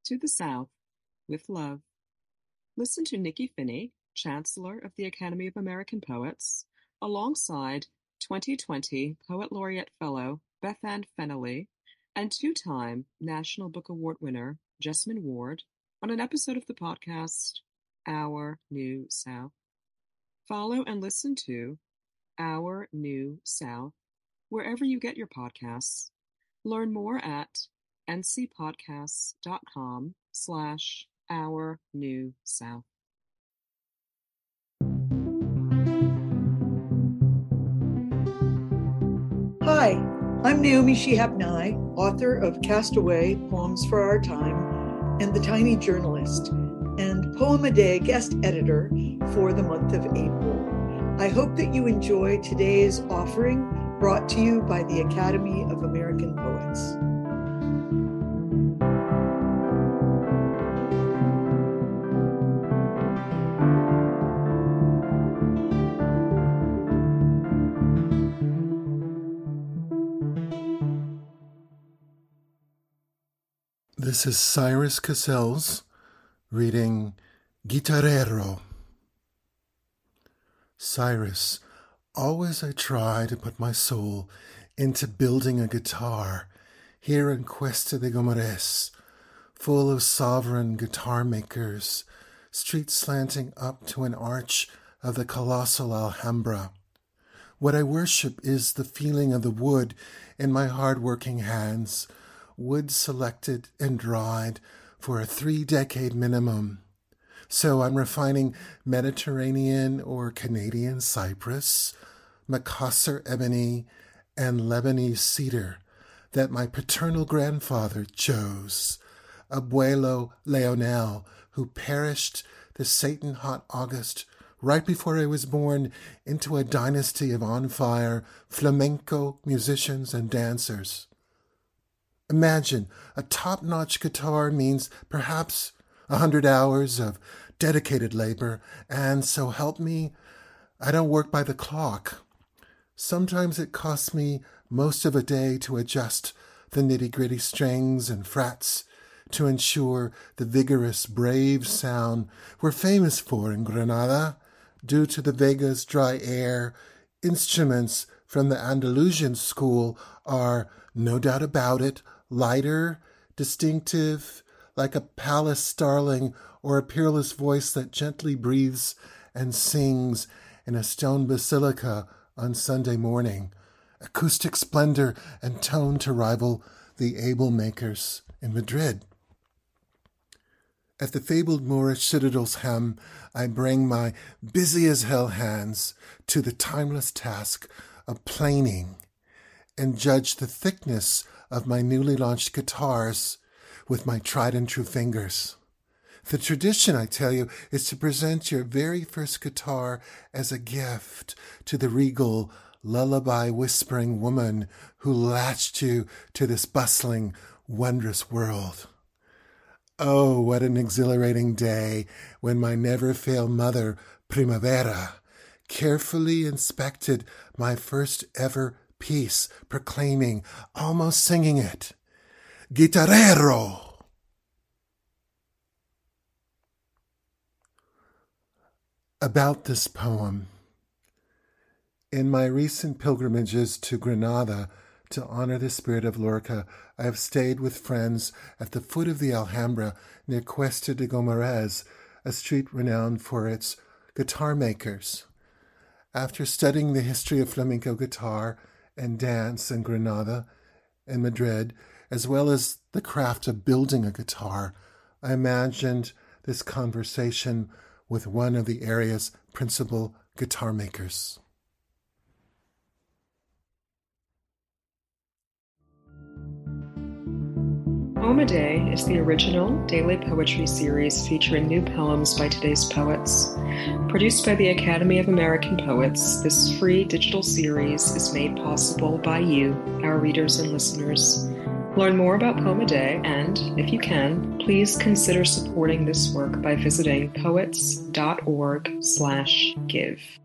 To the South, with love. Listen to Nikki Finney, Chancellor of the Academy of American Poets, alongside 2020 Poet Laureate Fellow Bethann Fennelly and two-time National Book Award winner Jesmyn Ward on an episode of the podcast Our New South. Follow and listen to Our New South wherever you get your podcasts. Learn more at ncpodcasts.com/Our New South. Hi, I'm Naomi Shihab Nye, author of Castaway, Poems for Our Time, and The Tiny Journalist, and Poem a Day guest editor for the month of April. I hope that you enjoy today's offering brought to you by the Academy of American Poets. This is Cyrus Cassels reading Guitarrero. Cyrus, always I try to put my soul into building a guitar here in Cuesta de Gomores, full of sovereign guitar makers, streets slanting up to an arch of the colossal Alhambra. What I worship is the feeling of the wood in my hard-working hands, wood selected and dried for a 3-decade minimum. So I'm refining Mediterranean or Canadian cypress, Macassar ebony, and Lebanese cedar that my paternal grandfather chose, Abuelo Leonel, who perished the Satan-hot August right before I was born into a dynasty of on-fire flamenco musicians and dancers. Imagine, a top-notch guitar means perhaps 100 hours of dedicated labor, and so help me, I don't work by the clock. Sometimes it costs me most of a day to adjust the nitty-gritty strings and frets to ensure the vigorous, brave sound we're famous for in Granada. Due to the Vega's dry air, instruments from the Andalusian school are, no doubt about it, lighter, distinctive, like a palace starling or a peerless voice that gently breathes and sings in a stone basilica on Sunday morning, acoustic splendor and tone to rival the able makers in Madrid. At the fabled Moorish citadel's hem, I bring my busy-as-hell hands to the timeless task of planing and judge the thickness of my newly launched guitars with my tried-and-true fingers. The tradition, I tell you, is to present your very first guitar as a gift to the regal, lullaby-whispering woman who latched you to this bustling, wondrous world. Oh, what an exhilarating day when my never-fail mother, Primavera, carefully inspected my first ever piece, proclaiming, almost singing it, Guitarrero! About this poem. In my recent pilgrimages to Granada to honor the spirit of Lorca, I have stayed with friends at the foot of the Alhambra near Cuesta de Gomores, a street renowned for its guitar makers. After studying the history of flamenco guitar and dance in Granada and Madrid, as well as the craft of building a guitar, I imagined this conversation with one of the area's principal guitar makers. Poem a Day is the original daily poetry series featuring new poems by today's poets. Produced by the Academy of American Poets, this free digital series is made possible by you, our readers and listeners. Learn more about Poem a Day and, if you can, please consider supporting this work by visiting poets.org/give.